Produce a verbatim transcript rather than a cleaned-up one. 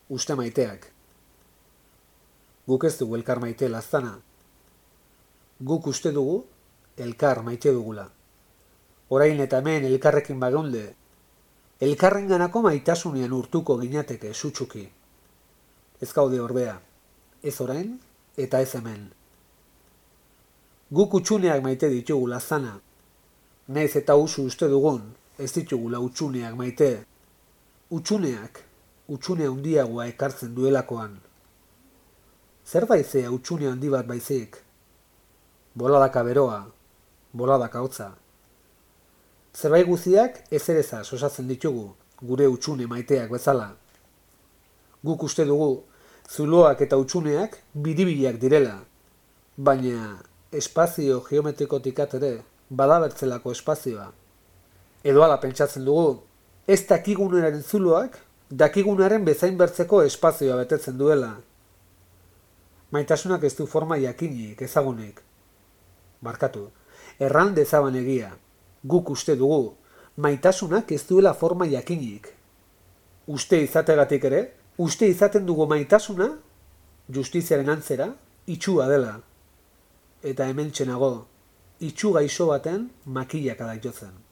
uste maiteak. Guk ez dugu elkar maite laztana. Guk uste dugu elkar maite dugula. Orain eta hemen elkarrekin bageunde, elkarrenganako maitasunean urtuko ginateke sutsuki. Ez gaude ordea, ez orain eta ez hemen. Guk utxuneak maite ditugu laztana. Naiz eta usu uste dugun, ez ditugula utxuneak maite. Utxuneak, utxune handiagoa ekartzen duelakoan. Zer daizea utxune handi bat baizik? Boladaka beroa, boladaka hotza. Zerbait guziak ezerezaz osatzen ditugu, gure utxune maiteak bezala. Guk uste dugu, zuloak eta utxuneak biribilak direla, baina espazio geometrikotik ere badabertzelako espazioa. Edo ala pentsatzen dugu, ez dakigunaren zuloak, dakigunaren bezain bertzeko espazioa betetzen duela. Maitasunak ez du forma jakinik, ezagunik. Barkatu, erran dezaban egia, guk uste dugu, maitasunak ez duela forma jakinik. Uste izategatik ere, uste izaten dugu maitasuna, justiziaren antzera, itxua dela. Eta hemen txenago, itxu gaixo baten makillaka daitozen.